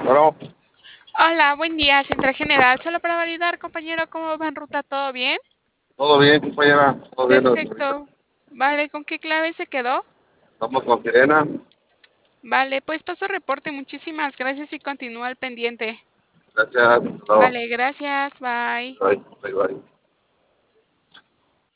Bueno, Hola, buen día, Central General. Solo para validar, compañero, ¿cómo va en ruta? ¿Todo bien? todo bien, compañera, todo bien ahorita. Perfecto. Vale, ¿con qué clave se quedó? Estamos con Sirena. Vale, pues paso reporte. Muchísimas gracias y continúa al pendiente. Gracias, hasta luego. Vale, gracias. Bye. Bye, bye, bye.